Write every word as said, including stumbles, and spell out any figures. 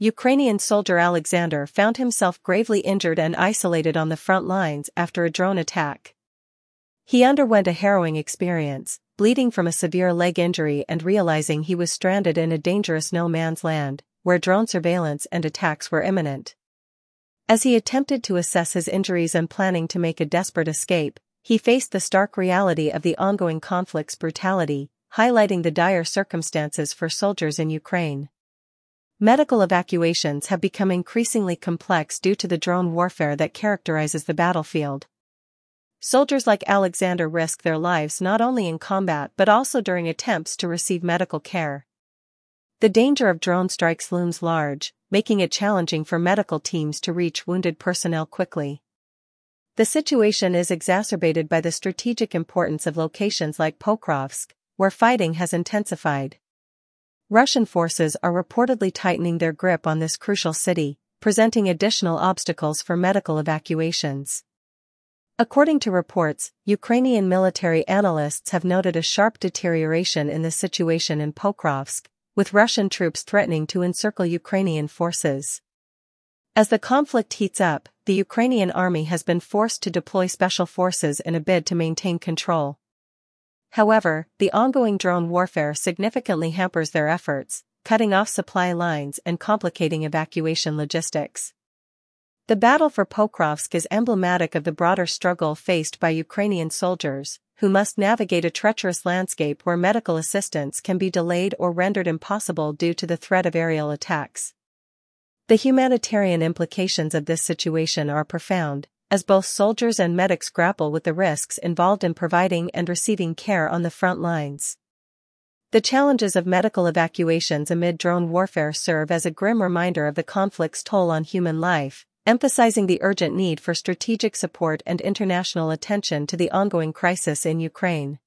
Ukrainian soldier Alexander found himself gravely injured and isolated on the front lines after a drone attack. He underwent a harrowing experience, bleeding from a severe leg injury and realizing he was stranded in a dangerous no-man's land, where drone surveillance and attacks were imminent. As he attempted to assess his injuries and planning to make a desperate escape, he faced the stark reality of the ongoing conflict's brutality, highlighting the dire circumstances for soldiers in Ukraine. Medical evacuations have become increasingly complex due to the drone warfare that characterizes the battlefield. Soldiers like Alexander risk their lives not only in combat but also during attempts to receive medical care. The danger of drone strikes looms large, making it challenging for medical teams to reach wounded personnel quickly. The situation is exacerbated by the strategic importance of locations like Pokrovsk, where fighting has intensified. Russian forces are reportedly tightening their grip on this crucial city, presenting additional obstacles for medical evacuations. According to reports, Ukrainian military analysts have noted a sharp deterioration in the situation in Pokrovsk, with Russian troops threatening to encircle Ukrainian forces. As the conflict heats up, the Ukrainian army has been forced to deploy special forces in a bid to maintain control. However, the ongoing drone warfare significantly hampers their efforts, cutting off supply lines and complicating evacuation logistics. The battle for Pokrovsk is emblematic of the broader struggle faced by Ukrainian soldiers, who must navigate a treacherous landscape where medical assistance can be delayed or rendered impossible due to the threat of aerial attacks. The humanitarian implications of this situation are profound, as both soldiers and medics grapple with the risks involved in providing and receiving care on the front lines. The challenges of medical evacuations amid drone warfare serve as a grim reminder of the conflict's toll on human life, emphasizing the urgent need for strategic support and international attention to the ongoing crisis in Ukraine.